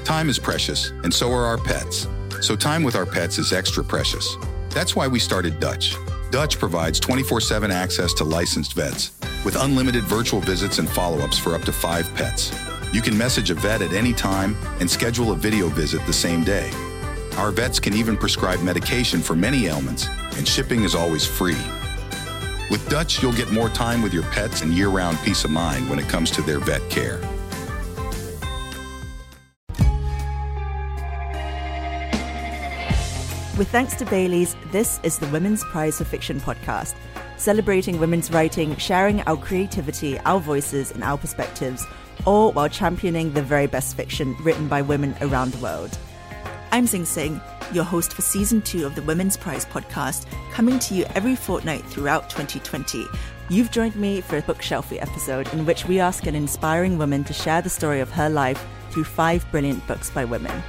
Time is precious, and so are our pets. So time with our pets is extra precious. That's why we started Dutch. Dutch provides 24/7 access to licensed vets with unlimited virtual visits and follow-ups for up to 5 pets. You can message a vet at any time and schedule a video visit the same day. Our vets can even prescribe medication for many ailments, and shipping is always free. With Dutch, you'll get more time with your pets and year-round peace of mind when it comes to their vet care. With thanks to Bailey's, this is the Women's Prize for Fiction podcast, celebrating women's writing, sharing our creativity, our voices, and our perspectives, all while championing the very best fiction written by women around the world. I'm Zing Singh, your host for Season 2 of the Women's Prize podcast, coming to you every fortnight throughout 2020. You've joined me for a Bookshelfie episode in which we ask an inspiring woman to share the story of her life through 5 brilliant books by women.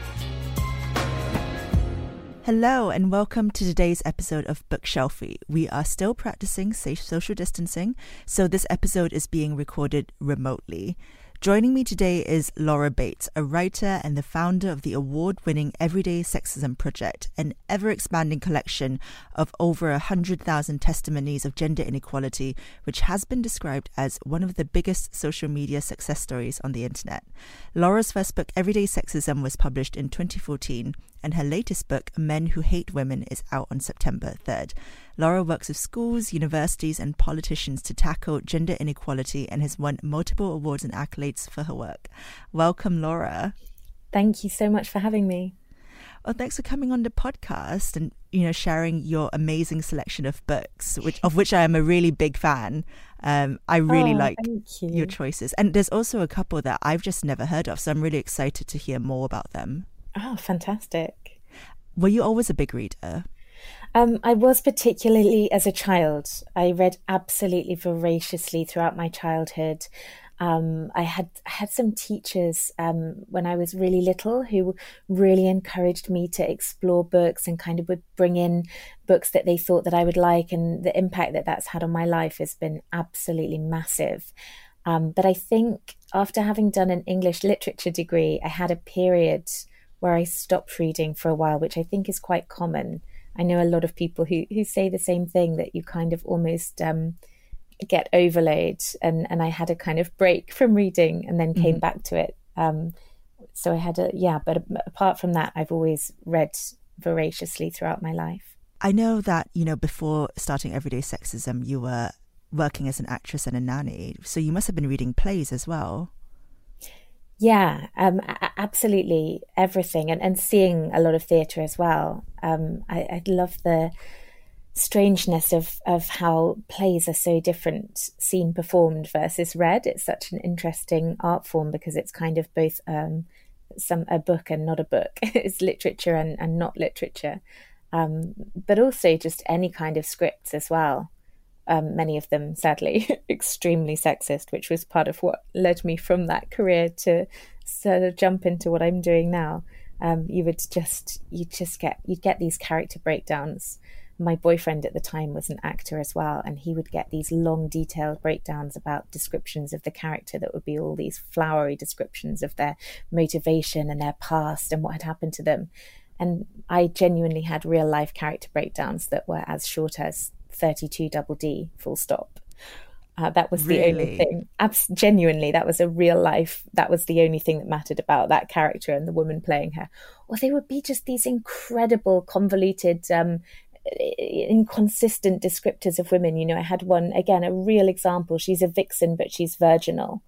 Hello and welcome to today's episode of Bookshelfie. We are still practicing safe social distancing, so this episode is being recorded remotely. Joining me today is Laura Bates, a writer and the founder of the award-winning Everyday Sexism Project, an ever-expanding collection of over 100,000 testimonies of gender inequality, which has been described as one of the biggest social media success stories on the internet. Laura's first book, Everyday Sexism, was published in 2014, and her latest book, Men Who Hate Women, is out on September 3rd. Laura works with schools, universities, and politicians to tackle gender inequality and has won multiple awards and accolades for her work. Welcome, Laura. Thank you so much for having me. Well, thanks for coming on the podcast and, sharing your amazing selection of books, of which I am a really big fan. I really like your choices. And there's also a couple that I've just never heard of, so I'm really excited to hear more about them. Oh, fantastic. Were you always a big reader? I was, particularly as a child. I read absolutely voraciously throughout my childhood. I had some teachers when I was really little who really encouraged me to explore books and kind of would bring in books that they thought that I would like, and the impact that that's had on my life has been absolutely massive. But I think after having done an English literature degree, I had a period where I stopped reading for a while, which I think is quite common. I know a lot of people who say the same thing, that you kind of almost get overload. And I had a kind of break from reading and then came back to it. So I had but apart from that, I've always read voraciously throughout my life. I know that, before starting Everyday Sexism, you were working as an actress and a nanny. So you must have been reading plays as well. Yeah, absolutely everything, and seeing a lot of theatre as well. I love the strangeness of how plays are so different seen performed versus read. It's such an interesting art form because it's kind of both a book and not a book. It's literature and not literature, but also just any kind of scripts as well. Many of them, sadly, extremely sexist, which was part of what led me from that career to sort of jump into what I'm doing now. You'd get these character breakdowns. My boyfriend at the time was an actor as well, and he would get these long, detailed breakdowns about descriptions of the character that would be all these flowery descriptions of their motivation and their past and what had happened to them. And I genuinely had real life character breakdowns that were as short as 32 double D, full stop. That was the only thing. Genuinely, that was a real life. That was the only thing that mattered about that character and the woman playing her. Or they would be just these incredible, convoluted, inconsistent descriptors of women. I had one, again, a real example. She's a vixen, but she's virginal.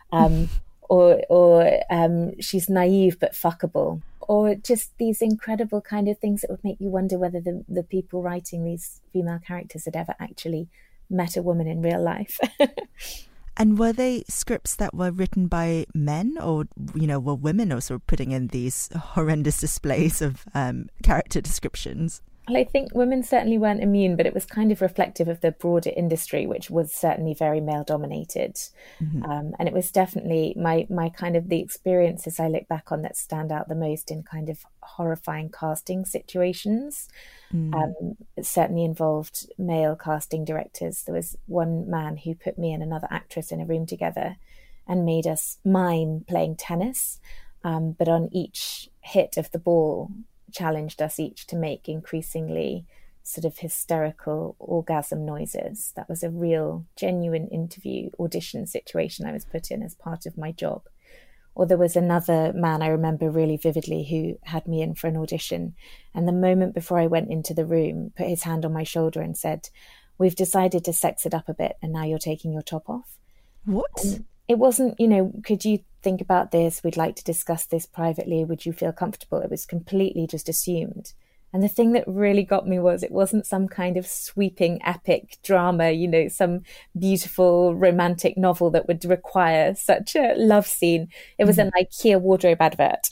Or she's naive, but fuckable. Or just these incredible kind of things that would make you wonder whether the people writing these female characters had ever actually met a woman in real life. And were they scripts that were written by men, or, were women also putting in these horrendous displays of character descriptions? Well, I think women certainly weren't immune, but it was kind of reflective of the broader industry, which was certainly very male-dominated. Mm-hmm. And it was definitely my kind of the experiences I look back on that stand out the most in kind of horrifying casting situations. It certainly involved male casting directors. There was one man who put me and another actress in a room together and made us mime playing tennis. but on each hit of the ball challenged us each to make increasingly sort of hysterical orgasm noises. That was a real, genuine interview audition situation I was put in as part of my job. Or there was another man I remember really vividly who had me in for an audition. And the moment before I went into the room, put his hand on my shoulder and said, "We've decided to sex it up a bit and now you're taking your top off." What? And it wasn't, you know, could you think about this? We'd like to discuss this privately. Would you feel comfortable? It was completely just assumed. And the thing that really got me was it wasn't some kind of sweeping epic drama, you know, some beautiful romantic novel that would require such a love scene. It was an IKEA wardrobe advert.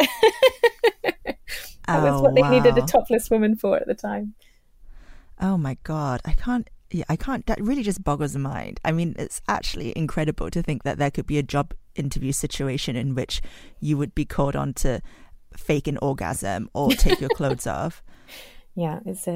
That was what they needed a topless woman for at the time. Oh my God. I can't, that really just boggles the mind. I mean, it's actually incredible to think that there could be a job interview situation in which you would be called on to fake an orgasm or take your clothes off. Yeah, it's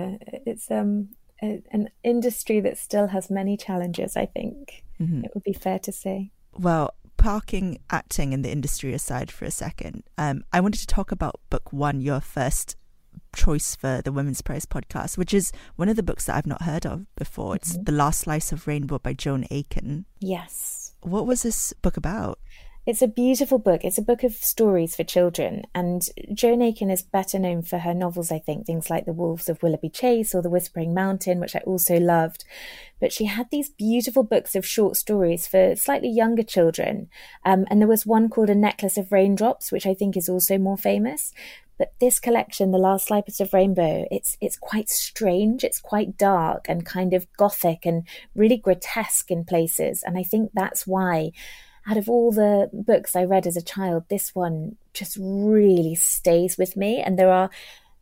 an industry that still has many challenges, I think. It would be fair to say. Well, parking acting in the industry aside for a second, I wanted to talk about book one, your first choice for the Women's Prize podcast, which is one of the books that I've not heard of before. It's The Last Slice of Rainbow by Joan Aiken. Yes. What was this book about? It's a beautiful book. It's a book of stories for children. And Joan Aiken is better known for her novels, I think, things like The Wolves of Willoughby Chase or The Whispering Mountain, which I also loved. But she had these beautiful books of short stories for slightly younger children. And there was one called A Necklace of Raindrops, which I think is also more famous. But this collection, The Last Slice of Rainbow, it's quite strange. It's quite dark and kind of gothic and really grotesque in places. And I think that's why, out of all the books I read as a child, this one just really stays with me. And there are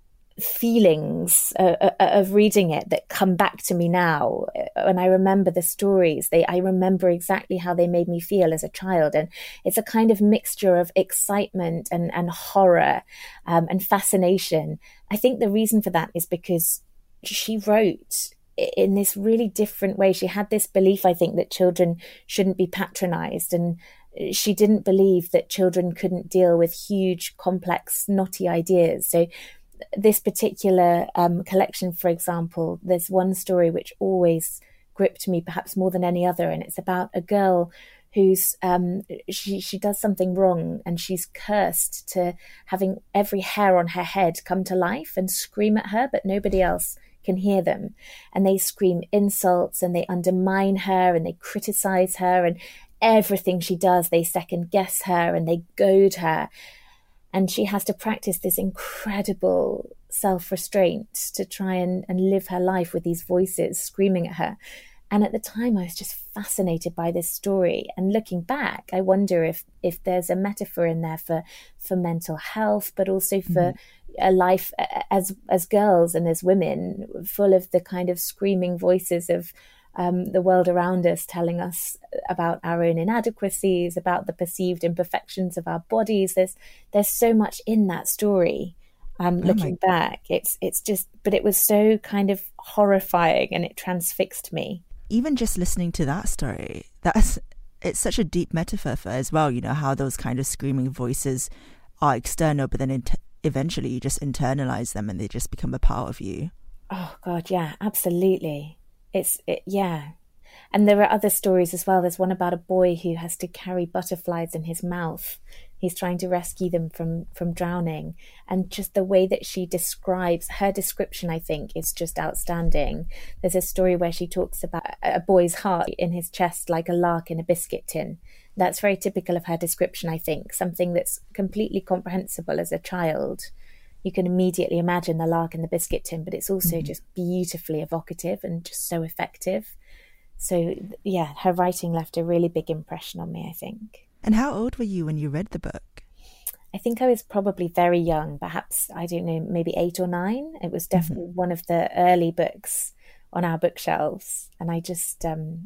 feelings of reading it that come back to me now. When I remember the stories, I remember exactly how they made me feel as a child. And it's a kind of mixture of excitement and horror and fascination. I think the reason for that is because she wrote in this really different way. She had this belief, I think, that children shouldn't be patronized, and she didn't believe that children couldn't deal with huge, complex, knotty ideas. So this particular collection, for example, there's one story which always gripped me perhaps more than any other, and it's about a girl who's she does something wrong and she's cursed to having every hair on her head come to life and scream at her, but nobody else can hear them. And they scream insults and they undermine her and they criticize her, and everything she does, they second guess her and they goad her. And she has to practice this incredible self-restraint to try and live her life with these voices screaming at her. And at the time, I was just fascinated by this story. And looking back, I wonder if there's a metaphor in there for mental health, but also for a life as girls and as women, full of the kind of screaming voices of the world around us, telling us about our own inadequacies, about the perceived imperfections of our bodies. There's so much in that story. Looking back, it's just, but it was so kind of horrifying and it transfixed me. Even just listening to that story, it's such a deep metaphor for as well, you know, how those kind of screaming voices are external, but then eventually you just internalize them and they just become a part of you. Oh God, yeah, absolutely. Yeah. And there are other stories as well. There's one about a boy who has to carry butterflies in his mouth. He's trying to rescue them from drowning. And just the way that she describes, her description, I think, is just outstanding. There's a story where she talks about a boy's heart in his chest like a lark in a biscuit tin. That's very typical of her description, I think. Something that's completely comprehensible as a child. You can immediately imagine the lark in the biscuit tin, but it's also just beautifully evocative and just so effective. So, yeah, her writing left a really big impression on me, I think. And how old were you when you read the book? I think I was probably very young, perhaps, I don't know, maybe 8 or 9. It was definitely one of the early books on our bookshelves. And I just,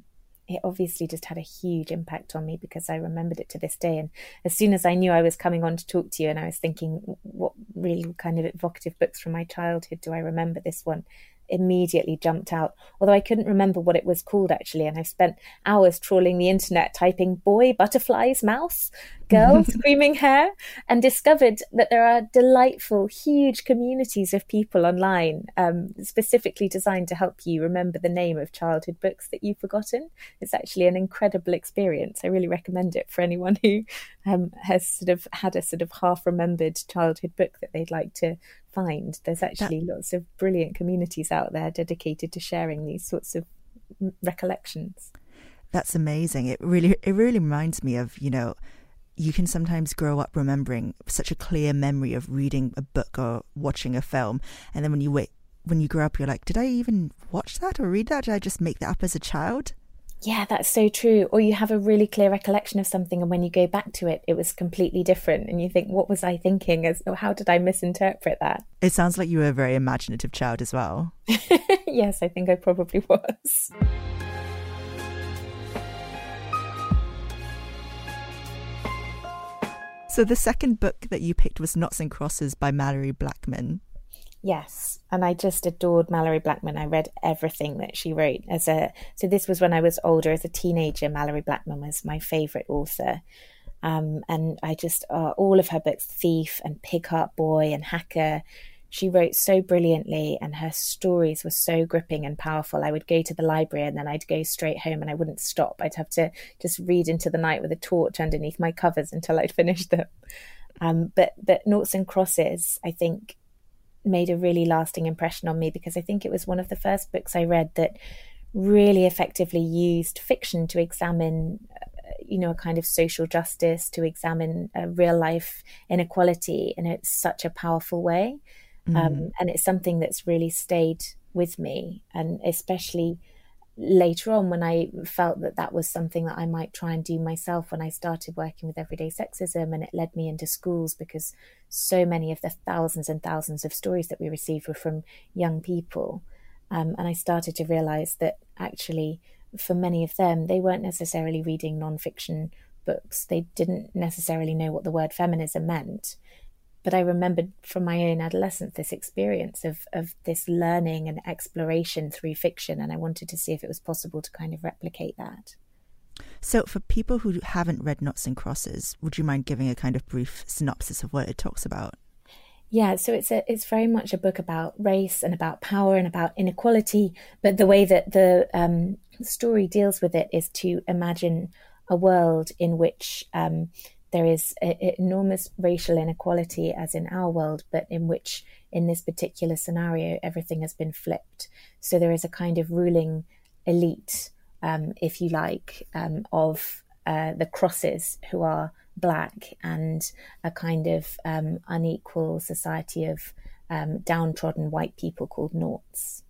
it obviously just had a huge impact on me because I remembered it to this day. And as soon as I knew I was coming on to talk to you and I was thinking, what really kind of evocative books from my childhood do I remember? This one immediately jumped out, although I couldn't remember what it was called actually. And I spent hours trawling the internet typing boy butterflies mouth, girl screaming hair, and discovered that there are delightful, huge communities of people online, specifically designed to help you remember the name of childhood books that you've forgotten. It's actually an incredible experience. I really recommend it for anyone who has sort of had a sort of half-remembered childhood book that they'd like to find. There's actually lots of brilliant communities out there dedicated to sharing these sorts of recollections. That's amazing. It really reminds me of, you can sometimes grow up remembering such a clear memory of reading a book or watching a film, and then when you grow up, you're like, did I even watch that or read that? Did I just make that up as a child? Yeah, that's so true. Or you have a really clear recollection of something, and when you go back to it, it was completely different, and you think, what was I thinking? How did I misinterpret that? It sounds like you were a very imaginative child as well. Yes, I think I probably was. So the second book that you picked was Noughts and Crosses by Malorie Blackman. Yes, and I just adored Malorie Blackman. I read everything that she wrote. So this was when I was older. As a teenager, Malorie Blackman was my favourite author. And I just, all of her books, Thief and Pig-Heart Boy and Hacker, she wrote so brilliantly, and her stories were so gripping and powerful. I would go to the library and then I'd go straight home and I wouldn't stop. I'd have to just read into the night with a torch underneath my covers until I'd finished them. But Noughts and Crosses, I think, made a really lasting impression on me, because I think it was one of the first books I read that really effectively used fiction to examine a kind of social justice, to examine real life inequality in such a powerful way. And it's something that's really stayed with me, and especially later on when I felt that was something that I might try and do myself when I started working with everyday sexism, and it led me into schools, because so many of the thousands and thousands of stories that we received were from young people. And I started to realise that actually for many of them, they weren't necessarily reading non-fiction books. They didn't necessarily know what the word feminism meant. But I remembered from my own adolescence this experience of this learning and exploration through fiction, and I wanted to see if it was possible to kind of replicate that. So for people who haven't read Noughts and Crosses, would you mind giving a kind of brief synopsis of what it talks about? Yeah, so it's very much a book about race and about power and about inequality, but the way that the story deals with it is to imagine a world in which there is enormous racial inequality, as in our world, but in which, in this particular scenario, everything has been flipped. So there is a kind of ruling elite, if you like, of the crosses, who are Black, and a kind of unequal society of downtrodden white people called Noughts.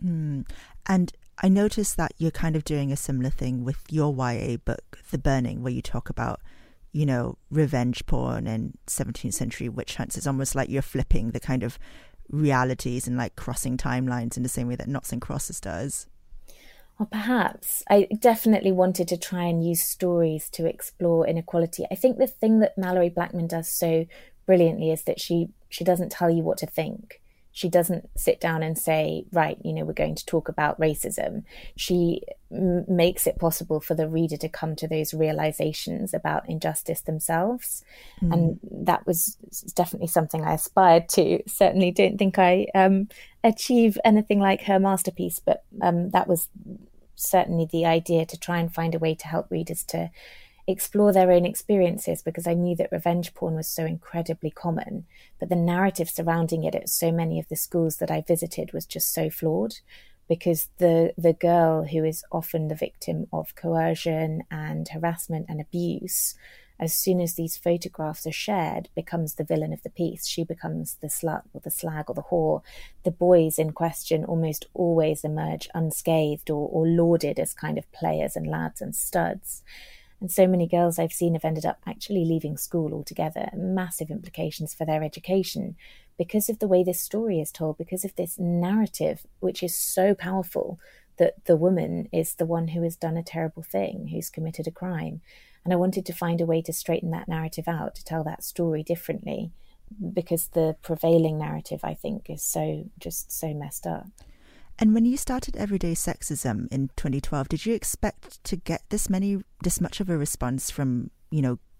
And I noticed that you're kind of doing a similar thing with your YA book, The Burning, where you talk about revenge porn and 17th century witch hunts. It's almost like you're flipping the kind of realities and like crossing timelines in the same way that Noughts and Crosses does. Well, perhaps. I definitely wanted to try and use stories to explore inequality. I think the thing that Malorie Blackman does so brilliantly is that she doesn't tell you what to think. She doesn't sit down and say, right, we're going to talk about racism. She makes it possible for the reader to come to those realizations about injustice themselves. And that was definitely something I aspired to. Certainly don't think I achieve anything like her masterpiece, but that was certainly the idea, to try and find a way to help readers to explore their own experiences, because I knew that revenge porn was so incredibly common, but the narrative surrounding it at so many of the schools that I visited was just so flawed, because the girl who is often the victim of coercion and harassment and abuse, as soon as these photographs are shared, becomes the villain of the piece. She becomes the slut or the slag or the whore. The boys in question almost always emerge unscathed or lauded as kind of players and lads and studs. And so many girls I've seen have ended up actually leaving school altogether, massive implications for their education, because of the way this story is told, because of this narrative, which is so powerful, that the woman is the one who has done a terrible thing, who's committed a crime. And I wanted to find a way to straighten that narrative out, to tell that story differently, because the prevailing narrative, I think, is so messed up. And when you started Everyday Sexism in 2012, did you expect to get this much of a response from,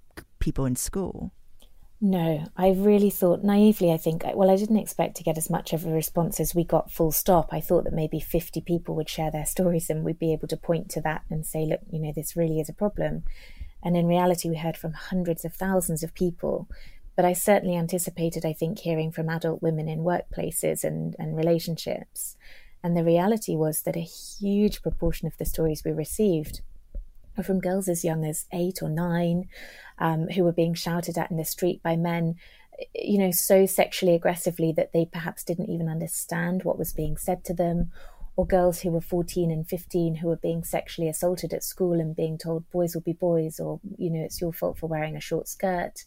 people in school? No, I really thought naively, I think, well, I didn't expect to get as much of a response as we got full stop. I thought that maybe 50 people would share their stories and we'd be able to point to that and say, look, this really is a problem. And in reality, we heard from hundreds of thousands of people. But I certainly anticipated, I think, hearing from adult women in workplaces and relationships. And the reality was that a huge proportion of the stories we received were from girls as young as 8 or 9, who were being shouted at in the street by men, so sexually aggressively that they perhaps didn't even understand what was being said to them, or girls who were 14 and 15 who were being sexually assaulted at school and being told boys will be boys, or, it's your fault for wearing a short skirt.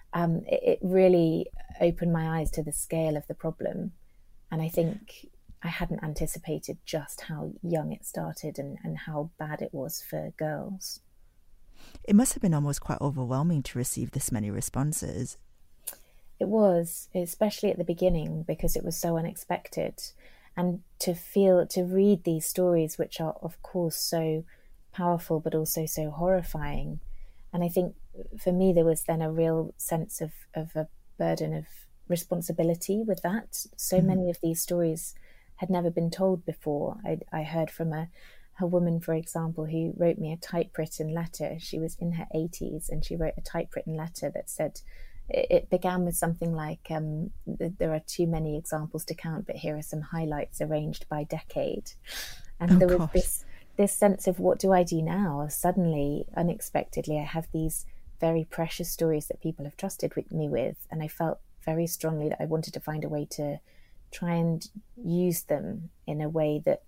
It really opened my eyes to the scale of the problem. And I think I hadn't anticipated just how young it started and how bad it was for girls. It must have been almost quite overwhelming to receive this many responses. It was, especially at the beginning, because it was so unexpected. And to read these stories, which are, of course, so powerful, but also so horrifying. And I think for me, there was then a real sense of a burden of responsibility with that. So many of these stories had never been told before. I heard from a woman, for example, who wrote me a typewritten letter. She was in her 80s and she wrote a typewritten letter that said, it began with something like, there are too many examples to count, but here are some highlights arranged by decade. And there was this sense of, what do I do now? Suddenly, unexpectedly, I have these very precious stories that people have trusted me with. And I felt very strongly that I wanted to find a way to try and use them in a way that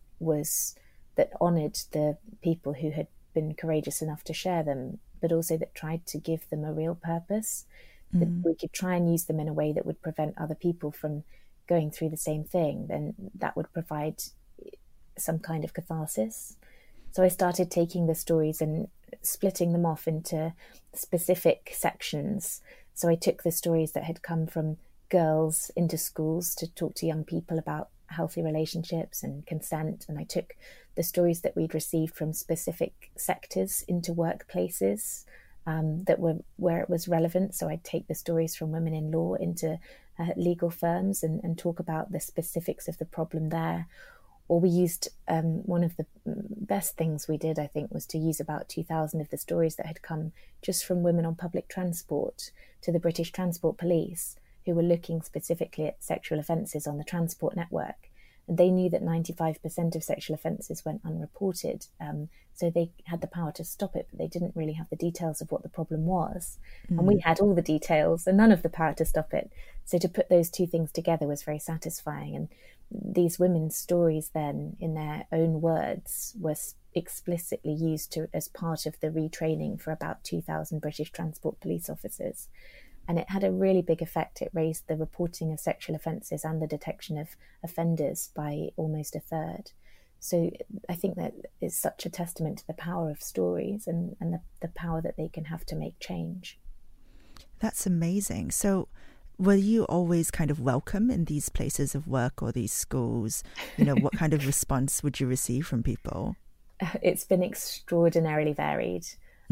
honoured the people who had been courageous enough to share them, but also that tried to give them a real purpose, that we could try and use them in a way that would prevent other people from going through the same thing. Then that would provide some kind of catharsis. So I started taking the stories and splitting them off into specific sections. So I took the stories that had come from girls into schools to talk to young people about healthy relationships and consent. And I took the stories that we'd received from specific sectors into workplaces that were where it was relevant. So I'd take the stories from women in law into legal firms and talk about the specifics of the problem there. Or we used one of the best things we did, I think, was to use about 2,000 of the stories that had come just from women on public transport to the British Transport Police, who were looking specifically at sexual offences on the transport network. And they knew that 95% of sexual offences went unreported. So they had the power to stop it, but they didn't really have the details of what the problem was. And we had all the details and none of the power to stop it. So to put those two things together was very satisfying. And these women's stories then, in their own words, were explicitly used as part of the retraining for about 2,000 British Transport Police officers. And it had a really big effect. It raised the reporting of sexual offences and the detection of offenders by almost a third. So I think that is such a testament to the power of stories and the power that they can have to make change. That's amazing. So were you always kind of welcome in these places of work or these schools? What kind of response would you receive from people? It's been extraordinarily varied.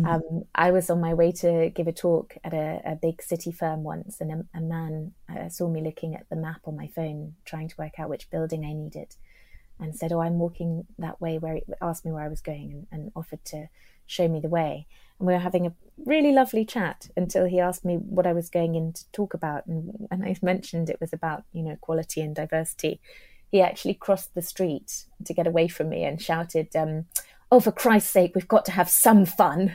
I was on my way to give a talk at a big city firm once, and a man saw me looking at the map on my phone, trying to work out which building I needed, and said, "Oh, I'm walking that way," asked me where I was going and offered to show me the way. And we were having a really lovely chat until he asked me what I was going in to talk about. And I mentioned it was about, equality and diversity. He actually crossed the street to get away from me and shouted, "Oh, for Christ's sake, we've got to have some fun."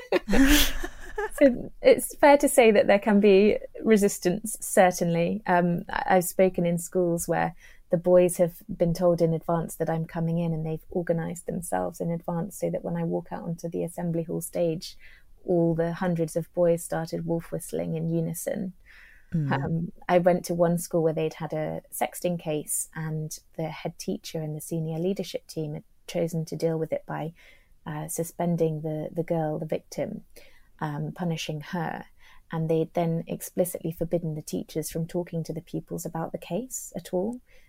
So it's fair to say that there can be resistance, certainly. I've spoken in schools where the boys have been told in advance that I'm coming in, and they've organised themselves in advance so that when I walk out onto the assembly hall stage, all the hundreds of boys started wolf whistling in unison. I went to one school where they'd had a sexting case, and the head teacher and the senior leadership team had chosen to deal with it by suspending the girl, the victim, punishing her. And they'd then explicitly forbidden the teachers from talking to the pupils about the case at all.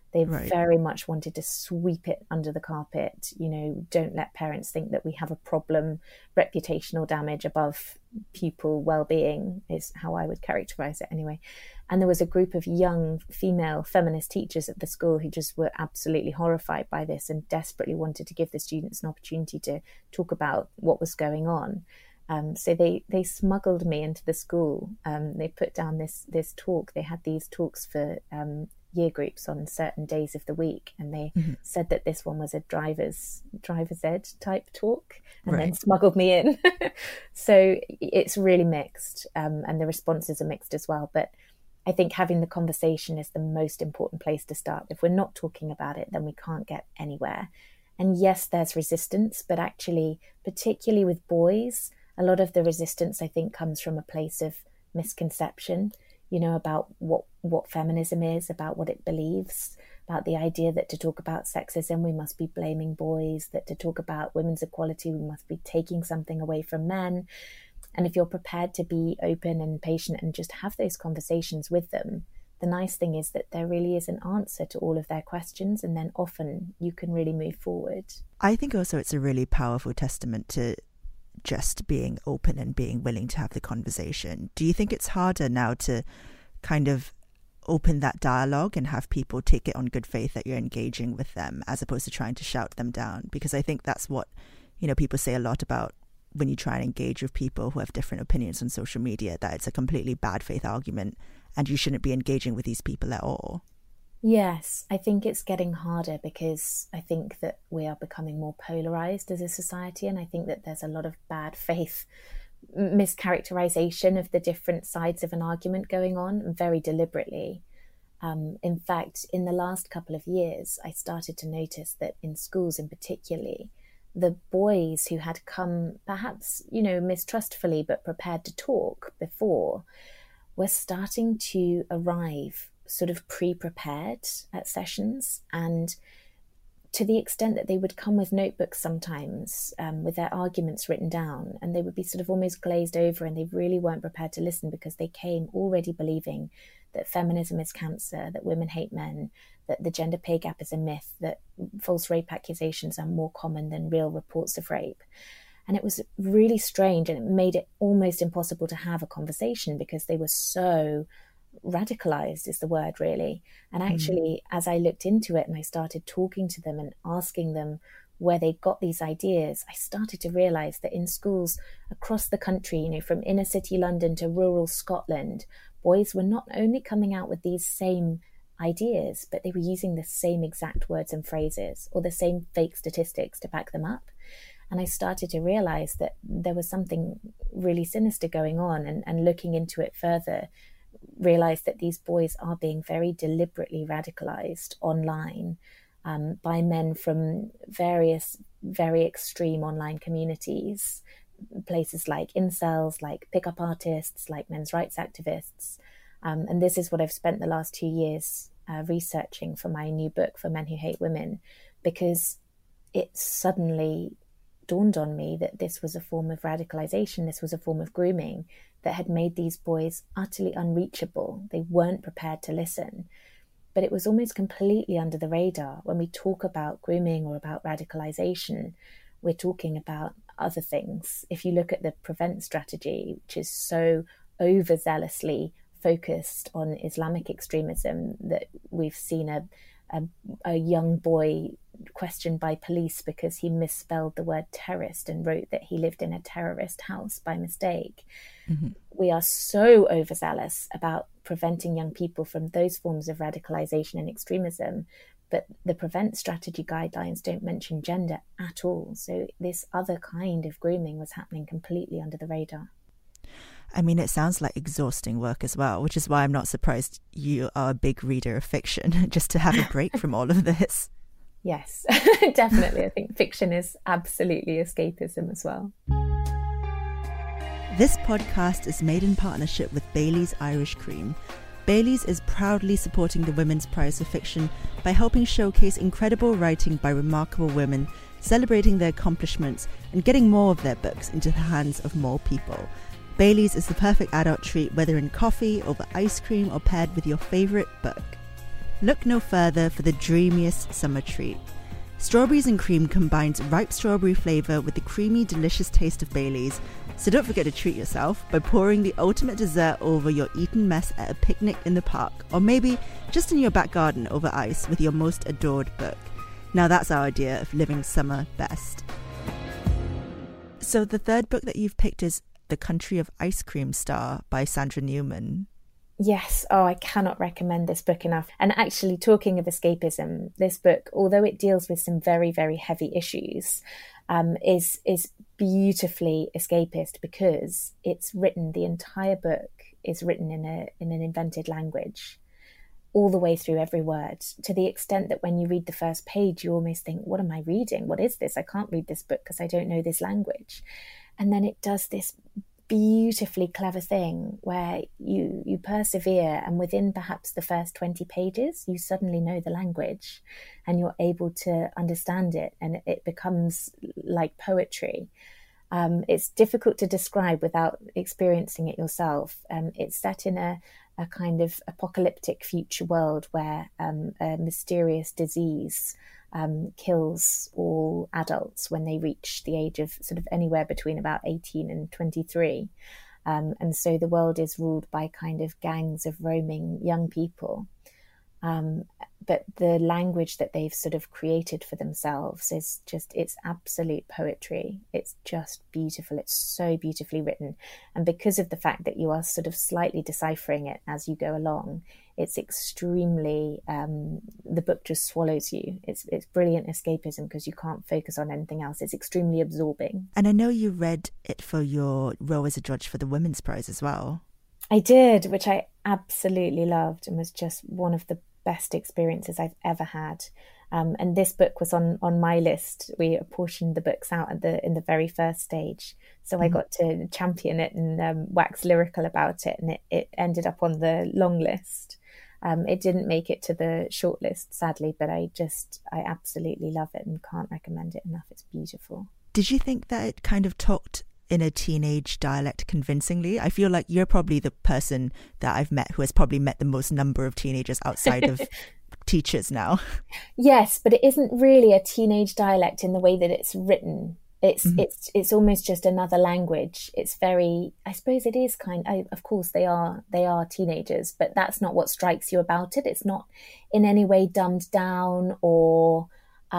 They Right. very much wanted to sweep it under the carpet. Don't let parents think that we have a problem. Reputational damage above pupil well-being is how I would characterize it anyway. And there was a group of young female feminist teachers at the school who just were absolutely horrified by this and desperately wanted to give the students an opportunity to talk about what was going on. So they smuggled me into the school. They put down this talk. They had these talks for year groups on certain days of the week, and they said that this one was a driver's ed type talk, and then smuggled me in. So it's really mixed, and the responses are mixed as well. But I think having the conversation is the most important place to start. If we're not talking about it, then we can't get anywhere. And yes, there's resistance, but actually, particularly with boys, a lot of the resistance, I think, comes from a place of misconception, about what feminism is, about what it believes, about the idea that to talk about sexism, we must be blaming boys, that to talk about women's equality, we must be taking something away from men. And if you're prepared to be open and patient and just have those conversations with them, the nice thing is that there really is an answer to all of their questions, and then often you can really move forward. I think also it's a really powerful testament to just being open and being willing to have the conversation. Do you think it's harder now to kind of open that dialogue and have people take it on good faith that you're engaging with them, as opposed to trying to shout them down? Because I think that's what, people say a lot about when you try and engage with people who have different opinions on social media, that it's a completely bad faith argument and you shouldn't be engaging with these people at all. Yes, I think it's getting harder because I think that we are becoming more polarized as a society, and I think that there's a lot of bad faith mischaracterization of the different sides of an argument going on, very deliberately. In fact, in the last couple of years, I started to notice that in schools in particular, the boys who had come perhaps, mistrustfully but prepared to talk before were starting to arrive sort of pre-prepared at sessions, and to the extent that they would come with notebooks sometimes with their arguments written down, and they would be sort of almost glazed over, and they really weren't prepared to listen because they came already believing that feminism is cancer, that women hate men, that the gender pay gap is a myth, that false rape accusations are more common than real reports of rape. And it was really strange, and it made it almost impossible to have a conversation because they were so radicalized, is the word, really. And actually, as I looked into it and I started talking to them and asking them where they got these ideas, I started to realize that in schools across the country, from inner city London to rural Scotland, boys were not only coming out with these same ideas, but they were using the same exact words and phrases or the same fake statistics to back them up. And I started to realize that there was something really sinister going on, and looking into it further, realized that these boys are being very deliberately radicalized online by men from various very extreme online communities, places like incels, like pickup artists, like men's rights activists. And this is what I've spent the last 2 years researching for my new book, For Men Who Hate Women, because it suddenly dawned on me that this was a form of radicalization, this was a form of grooming that had made these boys utterly unreachable. They weren't prepared to listen. But it was almost completely under the radar. When we talk about grooming or about radicalization, we're talking about other things. If you look at the PREVENT strategy, which is so overzealously focused on Islamic extremism, that we've seen a young boy questioned by police because he misspelled the word terrorist and wrote that he lived in a terrorist house by mistake. We are so overzealous about preventing young people from those forms of radicalization and extremism, but the PREVENT strategy guidelines don't mention gender at all. So this other kind of grooming was happening completely under the radar. I mean, it sounds like exhausting work as well, which is why I'm not surprised you are a big reader of fiction, just to have a break from all of this. Yes, definitely. I think fiction is absolutely escapism as well. This podcast is made in partnership with Bailey's Irish Cream. Bailey's is proudly supporting the Women's Prize for Fiction by helping showcase incredible writing by remarkable women, celebrating their accomplishments and getting more of their books into the hands of more people. Bailey's is the perfect adult treat, whether in coffee, over ice cream, or paired with your favourite book. Look no further for the dreamiest summer treat. Strawberries and Cream combines ripe strawberry flavour with the creamy, delicious taste of Baileys. So don't forget to treat yourself by pouring the ultimate dessert over your eaten mess at a picnic in the park, or maybe just in your back garden over ice with your most adored book. Now that's our idea of living summer best. So the third book that you've picked is The Country of Ice Cream Star by Sandra Newman. Yes. Oh, I cannot recommend this book enough. And actually, talking of escapism, this book, although it deals with some very, very heavy issues, is beautifully escapist because it's written, the entire book is written in an invented language, all the way through every word, to the extent that when you read the first page, you almost think, what am I reading? What is this? I can't read this book because I don't know this language. And then it does this beautifully clever thing where you persevere, and within perhaps the first 20 pages you suddenly know the language and you're able to understand it, and it becomes like poetry. It's difficult to describe without experiencing it yourself. It's set in a kind of apocalyptic future world where a mysterious disease kills all adults when they reach the age of sort of anywhere between about 18 and 23. And so the world is ruled by kind of gangs of roaming young people. But the language that they've sort of created for themselves is just, it's absolute poetry. It's just beautiful. It's so beautifully written. And because of the fact that you are sort of slightly deciphering it as you go along, it's extremely, the book just swallows you. It's brilliant escapism because you can't focus on anything else. It's extremely absorbing. And I know you read it for your role as a judge for the Women's Prize as well. I did, which I absolutely loved and was just one of the best experiences I've ever had. And this book was on my list. We apportioned the books out in the very first stage. So I got to champion it and wax lyrical about it. And it ended up on the long list. It didn't make it to the short list, sadly, but I absolutely love it and can't recommend it enough. It's beautiful. Did you think that it kind of talked in a teenage dialect convincingly? I feel like you're probably the person that I've met who has probably met the most number of teenagers outside of teachers now. Yes, but it isn't really a teenage dialect in the way that it's written. It's almost just another language. It's very, I suppose it is of course they are teenagers, but that's not what strikes you about it. It's not in any way dumbed down or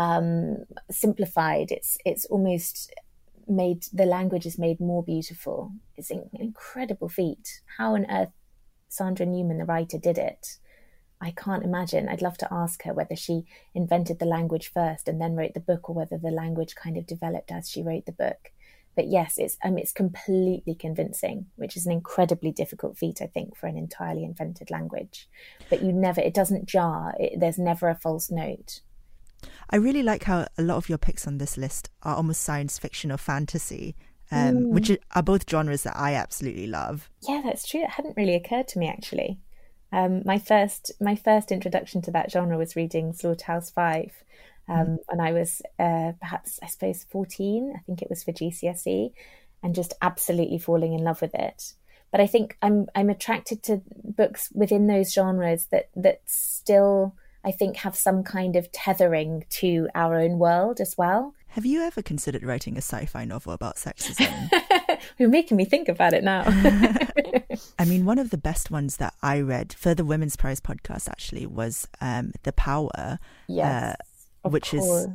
simplified. It's almost made, the language is made more beautiful. It's an incredible feat. How on earth Sandra Newman, the writer, did it, I can't imagine. I'd love to ask her whether she invented the language first and then wrote the book, or whether the language kind of developed as she wrote the book. But yes, it's completely convincing, which is an incredibly difficult feat, I think, for an entirely invented language. But it doesn't jar. There's never a false note. I really like how a lot of your picks on this list are almost science fiction or fantasy, which are both genres that I absolutely love. Yeah, that's true. It hadn't really occurred to me, actually. My first introduction to that genre was reading Slaughterhouse-5 when I was perhaps, I suppose, 14. I think it was for GCSE, and just absolutely falling in love with it. But I think I'm attracted to books within those genres that still, I think, have some kind of tethering to our own world as well. Have you ever considered writing a sci-fi novel about sexism? You're making me think about it now. I mean, one of the best ones that I read for the Women's Prize podcast actually was The Power, yes, which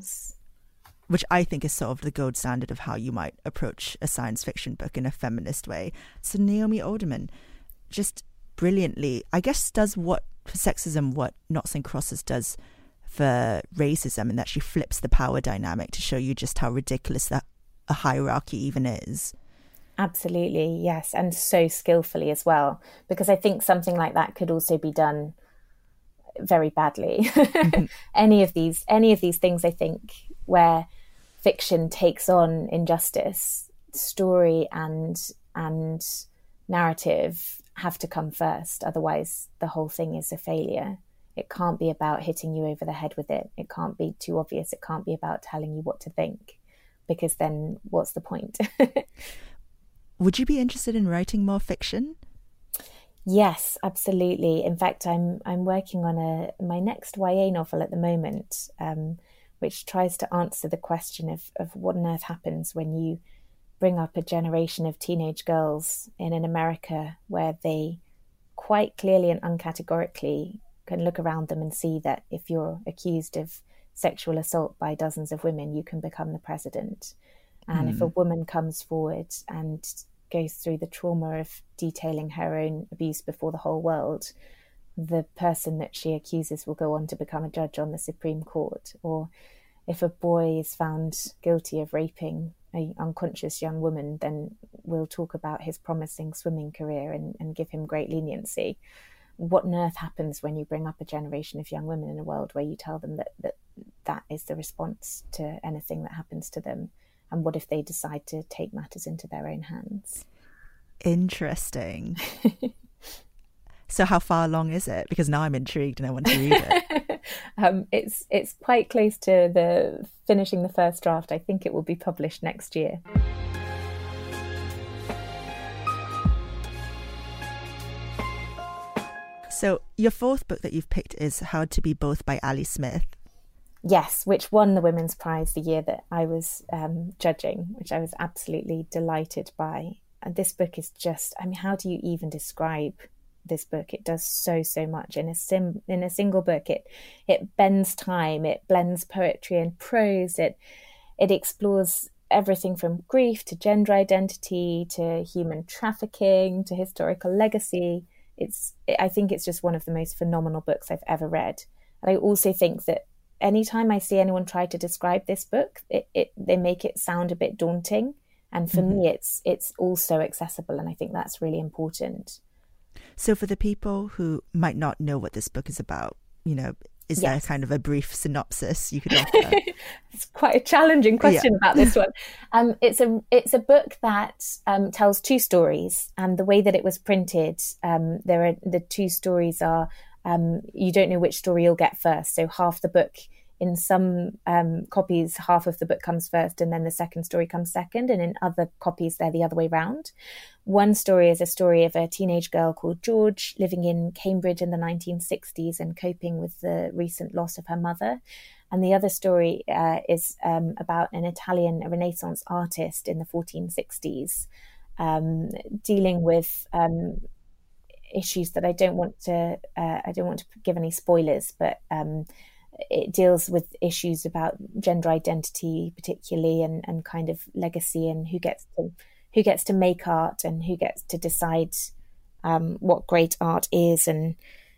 I think is sort of the gold standard of how you might approach a science fiction book in a feminist way. So Naomi Alderman just brilliantly, I guess, does what for sexism what Noughts and Crosses does for racism, and that she flips the power dynamic to show you just how ridiculous that a hierarchy even is. Absolutely, yes, and so skillfully as well, because I think something like that could also be done very badly. Mm-hmm. any of these things, I think, where fiction takes on injustice, story and narrative have to come first. Otherwise, the whole thing is a failure. It can't be about hitting you over the head with it. It can't be too obvious. It can't be about telling you what to think, because then what's the point? Would you be interested in writing more fiction? Yes, absolutely. In fact, I'm working on my next YA novel at the moment, which tries to answer the question of what on earth happens when you bring up a generation of teenage girls in an America where they quite clearly and uncategorically can look around them and see that if you're accused of sexual assault by dozens of women, you can become the president. And if a woman comes forward and goes through the trauma of detailing her own abuse before the whole world, the person that she accuses will go on to become a judge on the Supreme Court. Or if a boy is found guilty of raping an unconscious young woman, then we'll talk about his promising swimming career and give him great leniency. What on earth happens when you bring up a generation of young women in a world where you tell them that is the response to anything that happens to them? And what if they decide to take matters into their own hands? Interesting. So how far along is it? Because now I'm intrigued and I want to read it. It's quite close to finishing the first draft. I think it will be published next year. So your fourth book that you've picked is How to Be Both by Ali Smith. Yes, which won the Women's Prize the year that I was judging, which I was absolutely delighted by. And this book is just, I mean, how do you even describe this book? It does so much in a single book. It bends time, it blends poetry and prose, it explores everything from grief to gender identity to human trafficking to historical legacy. I think it's just one of the most phenomenal books I've ever read. And I also think that anytime I see anyone try to describe this book, they make it sound a bit daunting. And for me, it's also accessible. And I think that's really important. So for the people who might not know what this book is about, is there kind of a brief synopsis you could offer? It's quite a challenging question about this one. It's a book that tells two stories, and the way that it was printed, the two stories are you don't know which story you'll get first. So half the book, in some copies, half of the book comes first and then the second story comes second. And in other copies, they're the other way round. One story is a story of a teenage girl called George living in Cambridge in the 1960s and coping with the recent loss of her mother. And the other story is about an Italian Renaissance artist in the 1460s dealing with issues that I don't want to give any spoilers, but it deals with issues about gender identity particularly, and kind of legacy, and who gets to make art and who gets to decide what great art is. And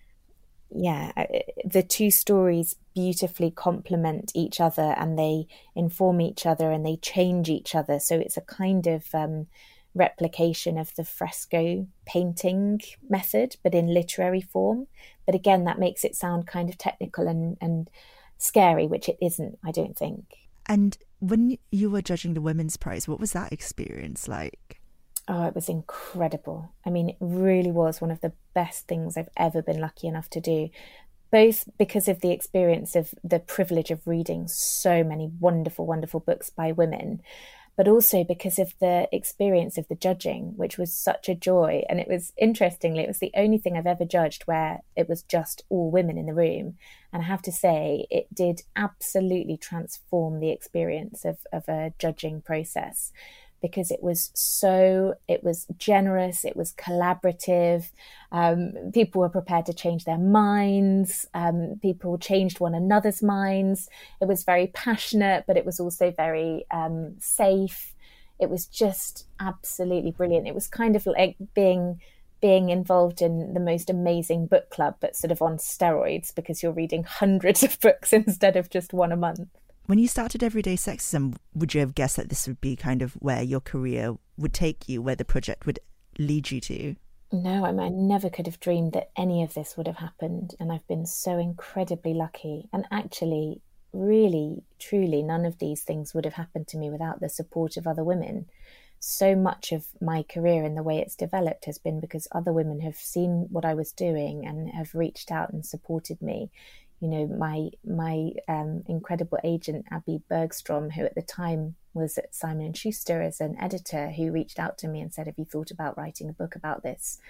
the two stories beautifully complement each other, and they inform each other and they change each other. So it's a kind of replication of the fresco painting method, but in literary form. But again, that makes it sound kind of technical and scary, which it isn't, I don't think. And when you were judging the Women's Prize, what was that experience like? Oh, it was incredible. I mean, it really was one of the best things I've ever been lucky enough to do, both because of the experience of the privilege of reading so many wonderful, wonderful books by women, but also because of the experience of the judging, which was such a joy. And it was, interestingly, it was the only thing I've ever judged where it was just all women in the room. And I have to say, it did absolutely transform the experience of a judging process, because it was generous, it was collaborative, people were prepared to change their minds, people changed one another's minds. It was very passionate, but it was also very safe. It was just absolutely brilliant. It was kind of like being involved in the most amazing book club, but sort of on steroids, because you're reading hundreds of books instead of just one a month. When you started Everyday Sexism, would you have guessed that this would be kind of where your career would take you, where the project would lead you to? No, I never could have dreamed that any of this would have happened. And I've been so incredibly lucky. And actually, really, truly, none of these things would have happened to me without the support of other women. So much of my career and the way it's developed has been because other women have seen what I was doing and have reached out and supported me. You know, my incredible agent, Abby Bergstrom, who at the time was at Simon & Schuster as an editor, who reached out to me and said, have you thought about writing a book about this?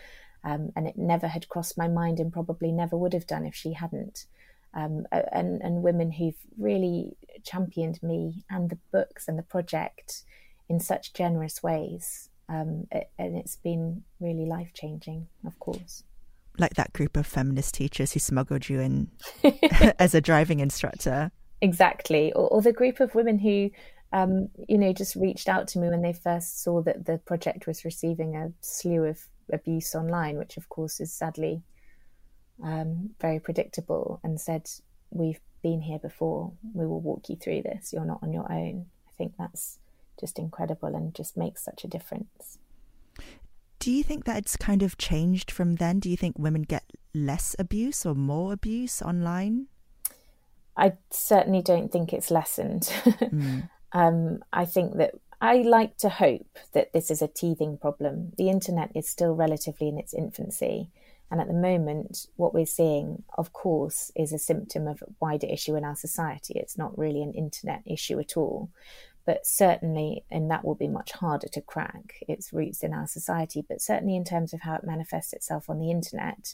And it never had crossed my mind, and probably never would have done if she hadn't. And women who've really championed me and the books and the project in such generous ways. And it's been really life-changing, of course. Like that group of feminist teachers who smuggled you in as a driving instructor. Exactly. Or the group of women who, just reached out to me when they first saw that the project was receiving a slew of abuse online, which of course is sadly very predictable, and said, we've been here before, we will walk you through this, you're not on your own. I think that's just incredible and just makes such a difference. Do you think that it's kind of changed from then? Do you think women get less abuse or more abuse online? I certainly don't think it's lessened. I think that I like to hope that this is a teething problem. The internet is still relatively in its infancy. And at the moment, what we're seeing, of course, is a symptom of a wider issue in our society. It's not really an internet issue at all. But certainly, and that will be much harder to crack, its roots in our society, but certainly in terms of how it manifests itself on the internet,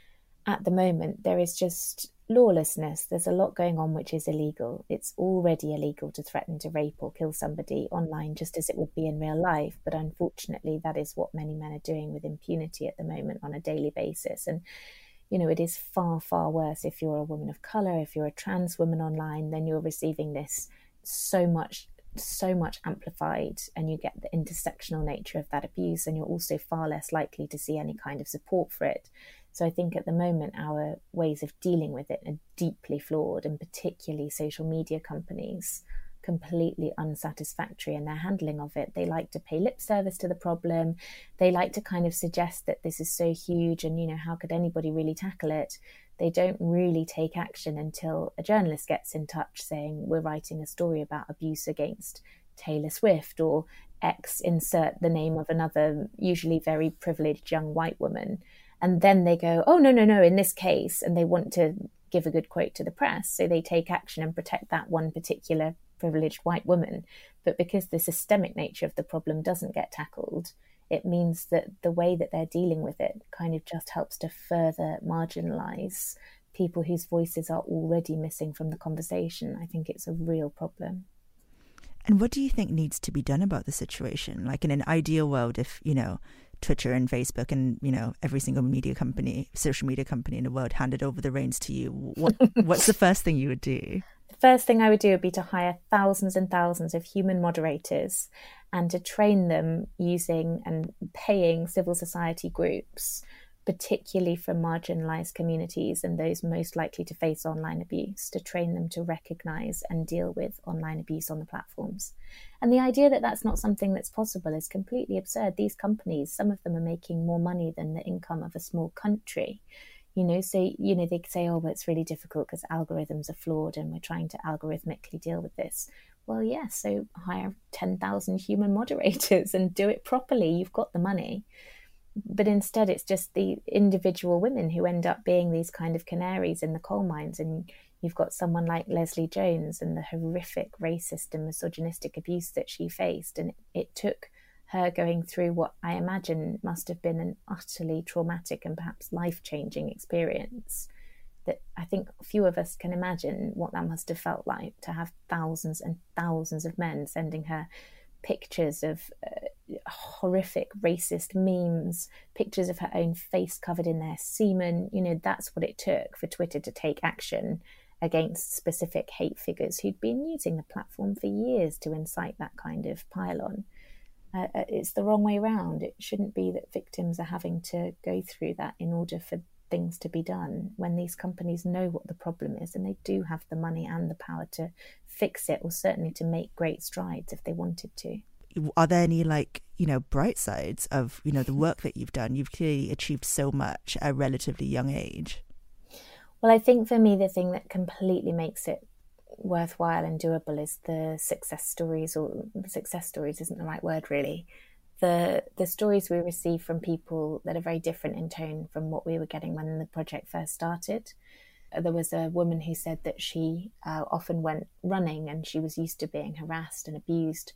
at the moment, there is just lawlessness. There's a lot going on which is illegal. It's already illegal to threaten to rape or kill somebody online, just as it would be in real life. But unfortunately, that is what many men are doing with impunity at the moment on a daily basis. And, it is far, far worse if you're a woman of colour, if you're a trans woman online, then you're receiving this so much amplified, and you get the intersectional nature of that abuse, and you're also far less likely to see any kind of support for it. So I think at the moment our ways of dealing with it are deeply flawed, and particularly social media companies completely unsatisfactory in their handling of it. They like to pay lip service to the problem. They like to kind of suggest that this is so huge and, how could anybody really tackle it? They don't really take action until a journalist gets in touch saying, we're writing a story about abuse against Taylor Swift, or X, insert the name of another, usually very privileged young white woman. And then they go, oh, no, in this case, and they want to give a good quote to the press. So they take action and protect that one particular privileged white woman. But because the systemic nature of the problem doesn't get tackled, it means that the way that they're dealing with it kind of just helps to further marginalise people whose voices are already missing from the conversation. I think it's a real problem. And what do you think needs to be done about the situation? Like in an ideal world, if, Twitter and Facebook and, every single social media company in the world handed over the reins to you, what's the first thing you would do? The first thing I would do would be to hire thousands and thousands of human moderators and to train them using and paying civil society groups, particularly from marginalised communities and those most likely to face online abuse, to train them to recognise and deal with online abuse on the platforms. And the idea that that's not something that's possible is completely absurd. These companies, some of them are making more money than the income of a small country. They say, oh, well, it's really difficult because algorithms are flawed and we're trying to algorithmically deal with this. Well, yes, so hire 10,000 human moderators and do it properly. You've got the money. But instead, it's just the individual women who end up being these kind of canaries in the coal mines. And you've got someone like Leslie Jones and the horrific racist and misogynistic abuse that she faced. And it took her going through what I imagine must have been an utterly traumatic and perhaps life-changing experience, that I think few of us can imagine what that must have felt like, to have thousands and thousands of men sending her pictures of horrific racist memes, pictures of her own face covered in their semen. That's what it took for Twitter to take action against specific hate figures who'd been using the platform for years to incite that kind of pile-on. It's the wrong way round. It shouldn't be that victims are having to go through that in order for things to be done, when these companies know what the problem is and they do have the money and the power to fix it, or certainly to make great strides if they wanted to. Are there any bright sides of, the work that you've done? You've clearly achieved so much at a relatively young age. Well, I think for me, the thing that completely makes it worthwhile and doable is the success stories, or success stories isn't the right word really. The stories we receive from people that are very different in tone from what we were getting when the project first started. There was a woman who said that she often went running and she was used to being harassed and abused,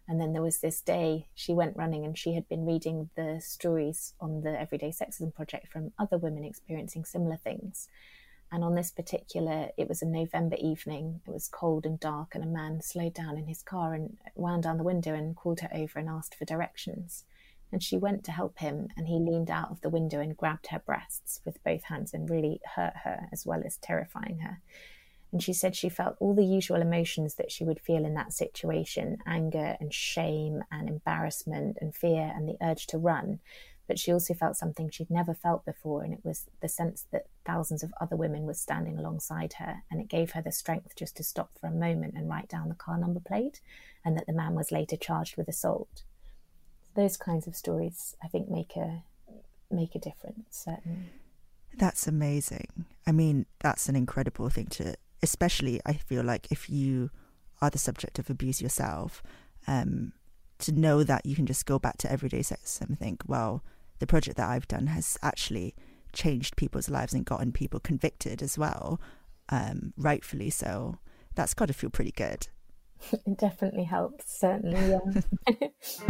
And then there was this day she went running and she had been reading the stories on the Everyday Sexism Project from other women experiencing similar things. And on this particular, it was a November evening, it was cold and dark, and a man slowed down in his car and wound down the window and called her over and asked for directions. And she went to help him, and he leaned out of the window and grabbed her breasts with both hands and really hurt her as well as terrifying her. And she said she felt all the usual emotions that she would feel in that situation, anger and shame and embarrassment and fear and the urge to run. But she also felt something she'd never felt before, and it was the sense that thousands of other women were standing alongside her, and it gave her the strength just to stop for a moment and write down the car number plate, and that the man was later charged with assault. Those kinds of stories, I think, make a difference, certainly. That's amazing. I mean, that's an incredible thing to, especially I feel like if you are the subject of abuse yourself, to know that you can just go back to Everyday Sexism and think, well, the project that I've done has actually changed people's lives and gotten people convicted as well, rightfully so. That's got to feel pretty good. It definitely helps, certainly, yeah.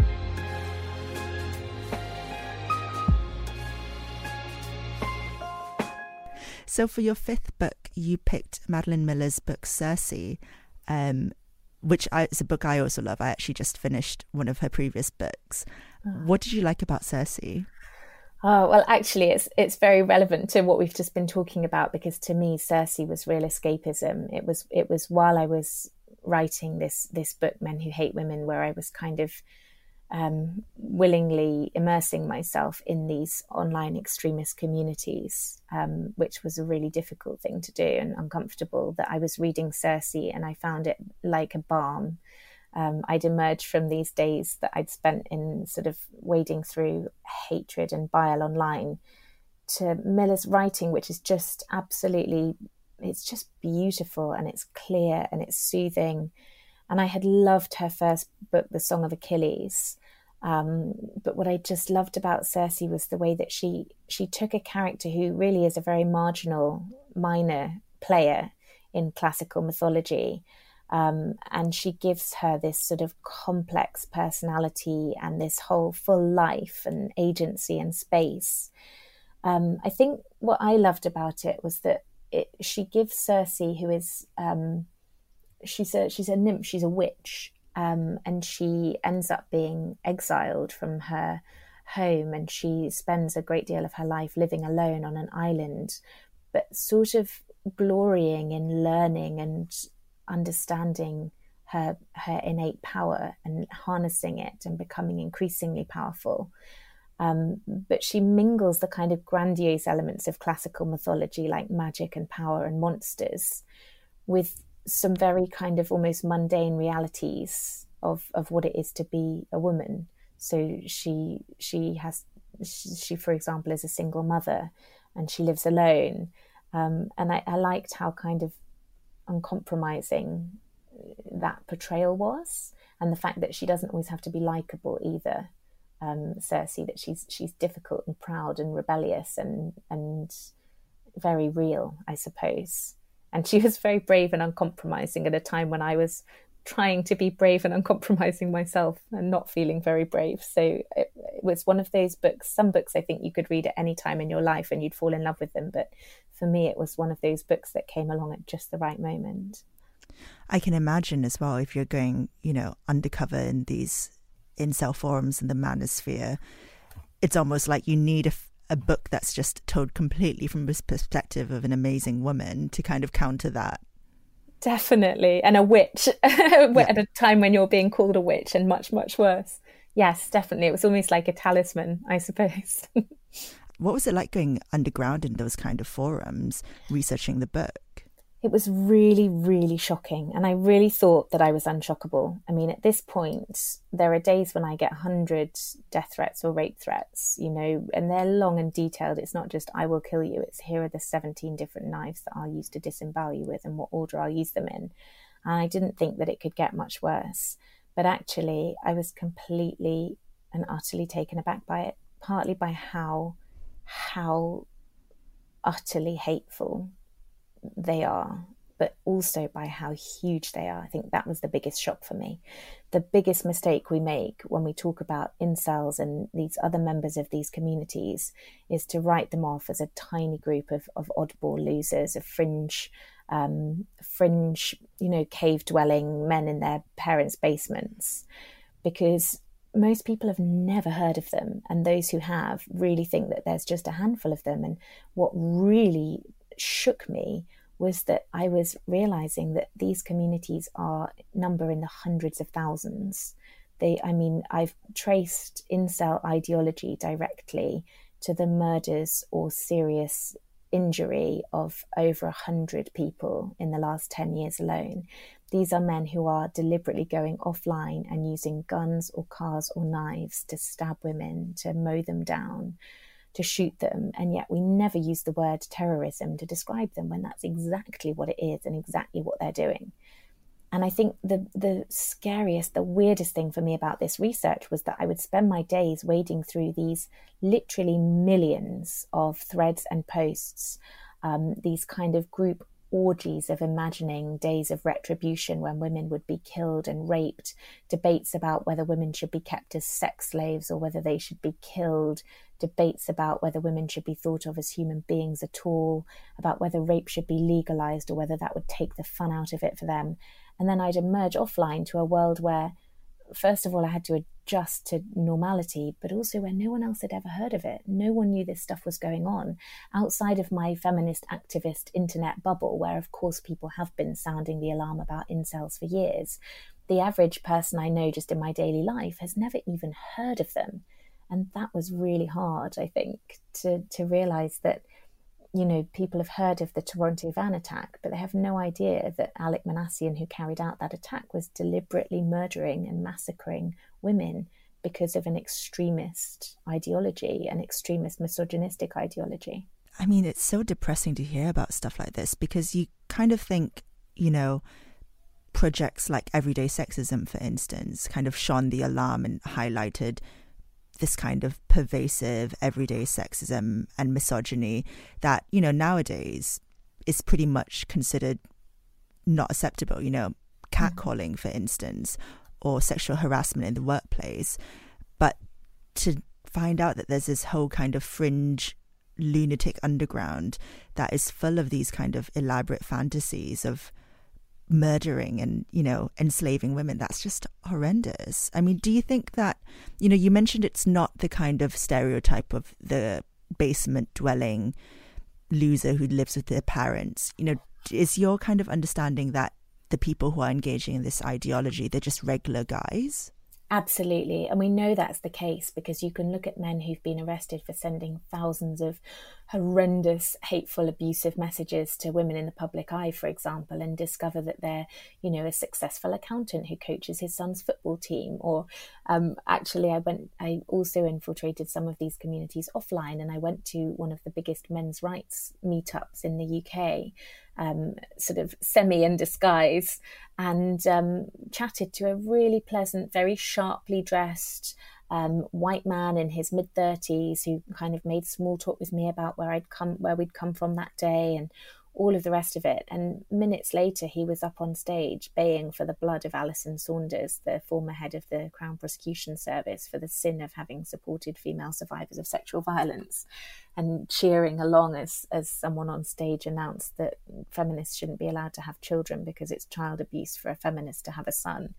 So for your fifth book, you picked Madeline Miller's book Circe, which is a book I also love. I actually just finished one of her previous books. What did you like about Circe? Oh, well, actually, it's very relevant to what we've just been talking about, because to me, Circe was real escapism. It was while I was writing this book, Men Who Hate Women, where I was kind of willingly immersing myself in these online extremist communities, which was a really difficult thing to do and uncomfortable, that I was reading Circe and I found it like a balm. I'd emerged from these days that I'd spent in sort of wading through hatred and bile online to Miller's writing, which is just absolutely, it's just beautiful and it's clear and it's soothing. And I had loved her first book, The Song of Achilles. But what I just loved about Circe was the way that she took a character who really is a very marginal, minor player in classical mythology, and she gives her this sort of complex personality and this whole full life and agency and space. I think what I loved about it was that she gives Circe, who is... she's a nymph, she's a witch, and she ends up being exiled from her home, and she spends a great deal of her life living alone on an island, but sort of glorying in learning and understanding her innate power and harnessing it and becoming increasingly powerful. But she mingles the kind of grandiose elements of classical mythology like magic and power and monsters with some very kind of almost mundane realities of what it is to be a woman. So she for example is a single mother and she lives alone, and I liked how kind of uncompromising that portrayal was, and the fact that she doesn't always have to be likable either. Circe, that she's difficult and proud and rebellious and very real, I suppose. And she was very brave and uncompromising at a time when I was trying to be brave and uncompromising myself and not feeling very brave. So it was one of those books. Some books I think you could read at any time in your life and you'd fall in love with them. But for me, it was one of those books that came along at just the right moment. I can imagine as well, if you're going, undercover in these incel forums in the manosphere, it's almost like you need a book that's just told completely from the perspective of an amazing woman to kind of counter that. Definitely. And a witch at a time when you're being called a witch, and much, much worse. Yes, definitely. It was almost like a talisman, I suppose. What was it like going underground in those kind of forums, researching the book? It was really, really shocking. And I really thought that I was unshockable. I mean, at this point, there are days when I get 100 death threats or rape threats, and they're long and detailed. It's not just, I will kill you. It's, here are the 17 different knives that I'll use to disembowel you with and what order I'll use them in. And I didn't think that it could get much worse. But actually, I was completely and utterly taken aback by it, partly by how utterly hateful they are. but also by how huge they are. I think that was the biggest shock for me. The biggest mistake we make when we talk about incels and these other members of these communities is to write them off as a tiny group of oddball losers, of fringe, cave-dwelling men in their parents' basements, because most people have never heard of them, and those who have really think that there's just a handful of them. And what really shook me was that I was realizing that these communities number in the hundreds of thousands. I've traced incel ideology directly to the murders or serious injury of over 100 people in the last 10 years alone. These are men who are deliberately going offline and using guns or cars or knives to stab women, to mow them down, to shoot them. And yet we never use the word terrorism to describe them, when that's exactly what it is and exactly what they're doing. And I think the scariest, the weirdest thing for me about this research was that I would spend my days wading through these literally millions of threads and posts, these kind of group orgies of imagining days of retribution when women would be killed and raped, debates about whether women should be kept as sex slaves or whether they should be killed, debates about whether women should be thought of as human beings at all, about whether rape should be legalized or whether that would take the fun out of it for them. And then I'd emerge offline to a world where, first of all, I had to adjust to normality, but also where no one else had ever heard of it. No one knew this stuff was going on outside of my feminist activist internet bubble, where, of course, people have been sounding the alarm about incels for years. The average person I know just in my daily life has never even heard of them. And that was really hard, I think, to realize that, people have heard of the Toronto van attack, but they have no idea that Alek Manassian, who carried out that attack, was deliberately murdering and massacring women because of an extremist ideology, an extremist misogynistic ideology. I mean, it's so depressing to hear about stuff like this, because you kind of think, projects like Everyday Sexism, for instance, kind of shone the alarm and highlighted this kind of pervasive everyday sexism and misogyny that, nowadays is pretty much considered not acceptable, catcalling, for instance, or sexual harassment in the workplace. But to find out that there's this whole kind of fringe lunatic underground that is full of these kind of elaborate fantasies of murdering and, enslaving women, that's just horrendous. I mean, do you think that, you mentioned it's not the kind of stereotype of the basement dwelling loser who lives with their parents, is your kind of understanding that the people who are engaging in this ideology, they're just regular guys? Absolutely. And we know that's the case because you can look at men who've been arrested for sending thousands of horrendous, hateful, abusive messages to women in the public eye, for example, and discover that they're, a successful accountant who coaches his son's football team. Or actually, I also infiltrated some of these communities offline, and I went to one of the biggest men's rights meetups in the UK, sort of semi in disguise, and chatted to a really pleasant, very sharply dressed white man in his mid-30s who kind of made small talk with me about where we'd come from that day and all of the rest of it. And minutes later, he was up on stage baying for the blood of Alison Saunders, the former head of the Crown Prosecution Service, for the sin of having supported female survivors of sexual violence, and cheering along as someone on stage announced that feminists shouldn't be allowed to have children because it's child abuse for a feminist to have a son.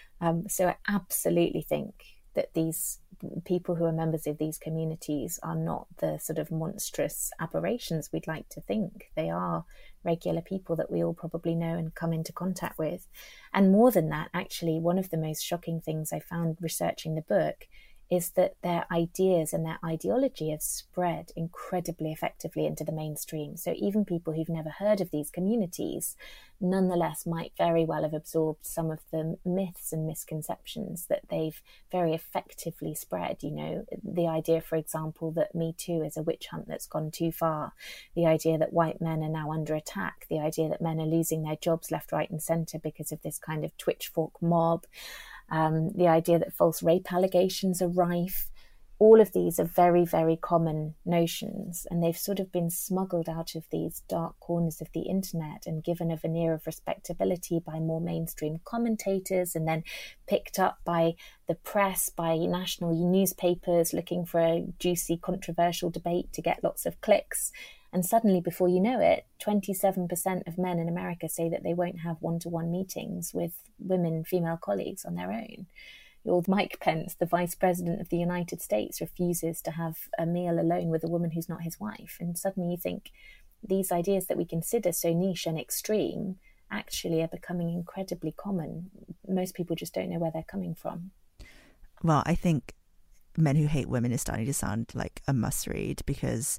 So I absolutely think that these people who are members of these communities are not the sort of monstrous aberrations we'd like to think. They are regular people that we all probably know and come into contact with. And more than that, actually, one of the most shocking things I found researching the book is that their ideas and their ideology have spread incredibly effectively into the mainstream. So even people who've never heard of these communities nonetheless might very well have absorbed some of the myths and misconceptions that they've very effectively spread. The idea, for example, that Me Too is a witch hunt that's gone too far, the idea that white men are now under attack, the idea that men are losing their jobs left, right and centre because of this kind of twitchfork mob, the idea that false rape allegations are rife. all of these are very, very common notions, and they've sort of been smuggled out of these dark corners of the internet and given a veneer of respectability by more mainstream commentators, and then picked up by the press, by national newspapers looking for a juicy, controversial debate to get lots of clicks. And suddenly, before you know it, 27% of men in America say that they won't have one-to-one meetings with women, female colleagues on their own. Old Mike Pence, the Vice President of the United States, refuses to have a meal alone with a woman who's not his wife. And suddenly you think these ideas that we consider so niche and extreme actually are becoming incredibly common. Most people just don't know where they're coming from. Well, I think Men Who Hate Women is starting to sound like a must read, because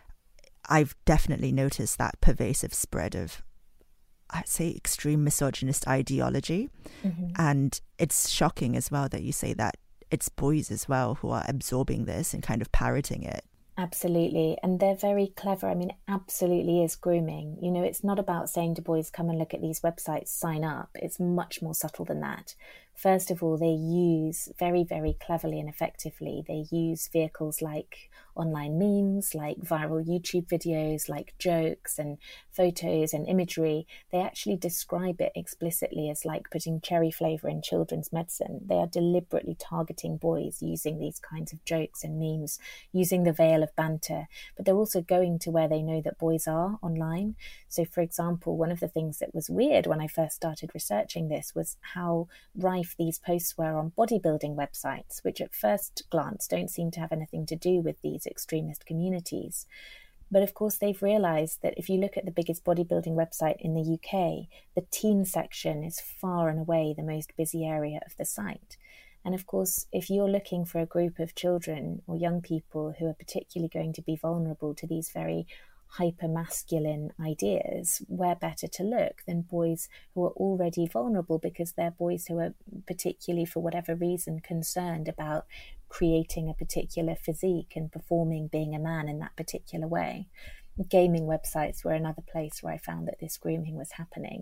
I've definitely noticed that pervasive spread of, I'd say, extreme misogynist ideology. Mm-hmm. And it's shocking as well that you say that it's boys as well who are absorbing this and kind of parroting it. Absolutely. And they're very clever. I mean, it absolutely is grooming. You know, it's not about saying to boys, come and look at these websites, sign up. It's much more subtle than that. First of all, they use very, very cleverly and effectively, they use vehicles like online memes, like viral YouTube videos, like jokes and photos and imagery. They actually describe it explicitly as like putting cherry flavour in children's medicine. They are deliberately targeting boys using these kinds of jokes and memes, using the veil of banter, but they're also going to where they know that boys are online. So, for example, one of the things that was weird when I first started researching this was how rife these posts were on bodybuilding websites, which at first glance don't seem to have anything to do with these extremist communities. But of course, they've realised that if you look at the biggest bodybuilding website in the UK, the teen section is far and away the most busy area of the site. And of course, if you're looking for a group of children or young people who are particularly going to be vulnerable to these very hyper-masculine ideas, where better to look than boys who are already vulnerable, because they're boys who are particularly, for whatever reason, concerned about creating a particular physique and performing, being a man in that particular way. Gaming websites were another place where I found that this grooming was happening.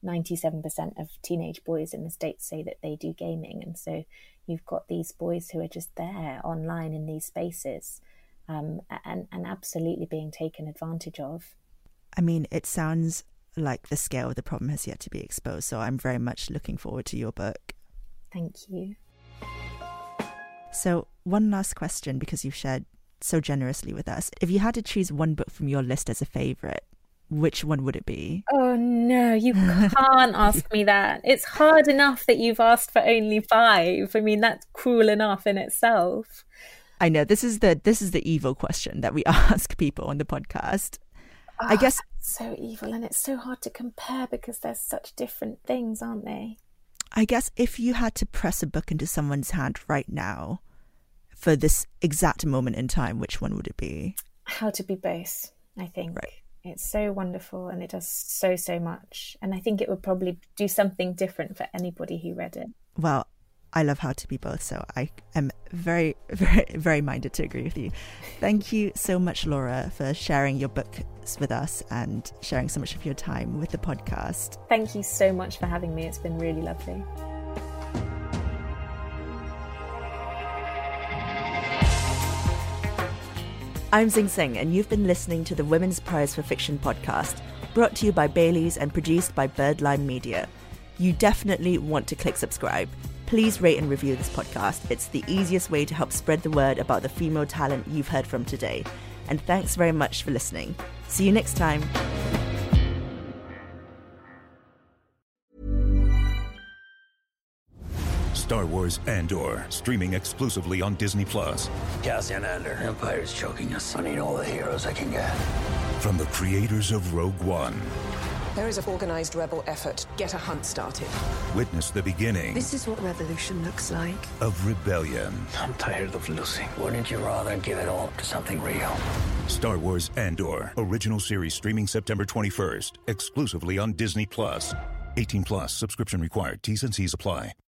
97% of teenage boys in the States say that they do gaming, and so you've got these boys who are just there online in these spaces, and absolutely being taken advantage of. I mean, it sounds like the scale of the problem has yet to be exposed, so I'm very much looking forward to your book. Thank you. So one last question, because you've shared so generously with us. If you had to choose one book from your list as a favourite, which one would it be? Oh no, you can't ask me that. It's hard enough that you've asked for only 5. I mean, that's cruel enough in itself. I know, this is the evil question that we ask people on the podcast. I guess it's so evil, and it's so hard to compare because they're such different things, aren't they? I guess if you had to press a book into someone's hand right now for this exact moment in time, which one would it be? How to Be Both, I think. Right. It's so wonderful, and it does so much. And I think it would probably do something different for anybody who read it. Well, I love How to Be Both, so I am very, very, very minded to agree with you. Thank you so much, Laura, for sharing your books with us and sharing so much of your time with the podcast. Thank you so much for having me. It's been really lovely. I'm Zing Sing, and you've been listening to the Women's Prize for Fiction podcast, brought to you by Baileys and produced by Birdlime Media. You definitely want to click subscribe. Please rate and review this podcast. It's the easiest way to help spread the word about the female talent you've heard from today. And thanks very much for listening. See you next time. Star Wars Andor, streaming exclusively on Disney+. Cassian Andor, Empire's choking us. I need all the heroes I can get. From the creators of Rogue One. There is an organized rebel effort. Get a hunt started. Witness the beginning. This is what revolution looks like. Of rebellion. I'm tired of losing. Wouldn't you rather give it all to something real? Star Wars Andor, original series streaming September 21st, exclusively on Disney+. 18+, subscription required. T's and C's apply.